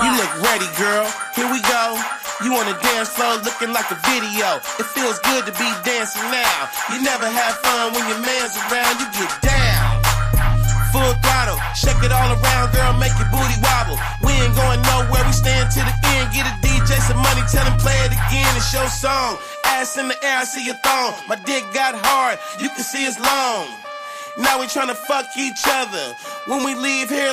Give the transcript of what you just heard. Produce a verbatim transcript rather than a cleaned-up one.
You look ready, girl. Here we go. You on the dance floor looking like a video. It feels good to be dancing now. You never have fun when your man's around. You get down. Full throttle. Shake it all around, girl. Make your booty wobble. We ain't going nowhere. We stand to the end. Get a D J some money. Tell him play it again. It's your song. Ass in the air. I see your thong. My dick got hard. You can see it's long. Now we tryna fuck each other. When we leave here,